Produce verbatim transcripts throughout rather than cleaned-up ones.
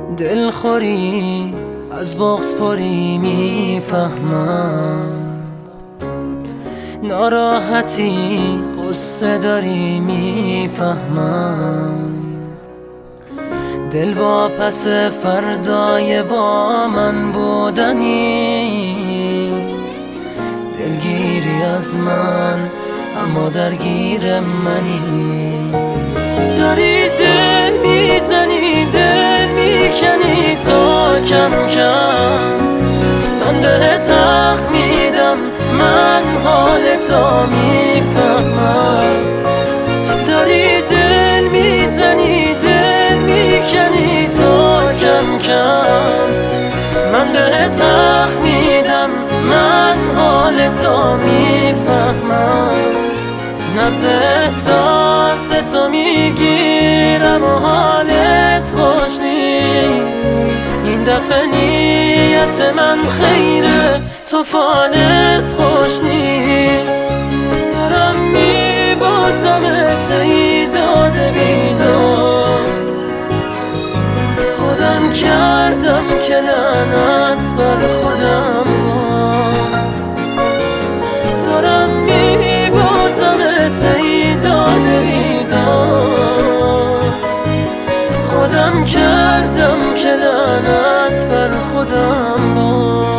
دلخوری از بغض پری میفهمم، ناراحتی قصه داری میفهمم. دل واپس فردای با من بودنی، دلگیری از من اما درگیر منی. داری دل میزنی دل میکنی تا کم کم من بهت حق میدم، من حال تو میفهمم. داری دل میزنی دل میکنی تا کم کم من بهت حق میدم، من حال تو میفهمم. نبض احساس تو میگیرم و حالت خوش نیست. این دفعه نیت من خیره تو فالت خوش نیست. دارم میبازمت ای داده بیدار، خودم کردم که لعنت بر خودم بار. دارم میبازمت ای داده بیدار، خودم کردم که لعنت بر خودم بار.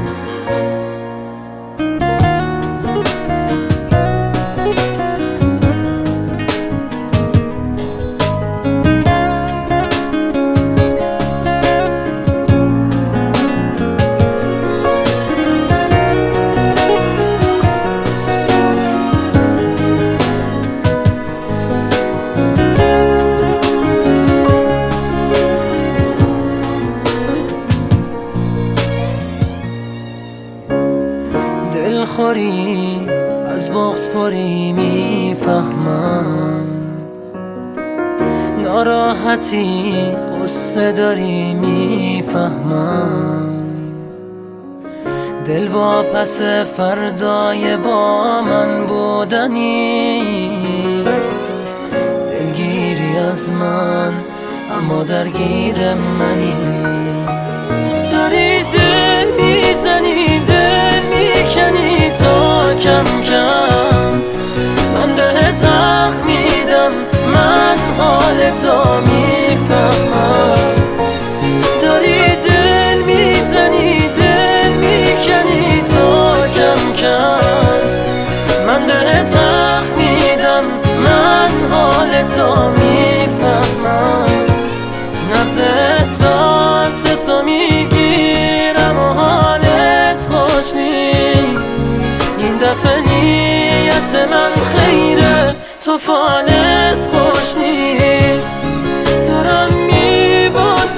دلخوری از بغض پری میفهمم، ناراحتی قصه داری میفهمم. دل واپس فردای با من بودنی، دلگیری از من اما درگیر منی. داری دل میزنی دل میکنی تا کم کم من بهت حق میدم، من حال تو میفهمم. داری دل میزنی دل میکنی تا کم کم من بهت حق میدم، من حال تو میفهمم. نبض احساس تو میگیرم و حالت خوش نیست. این دفعه نیت من خیره تو فالت خوش نیست. دارم میبازمت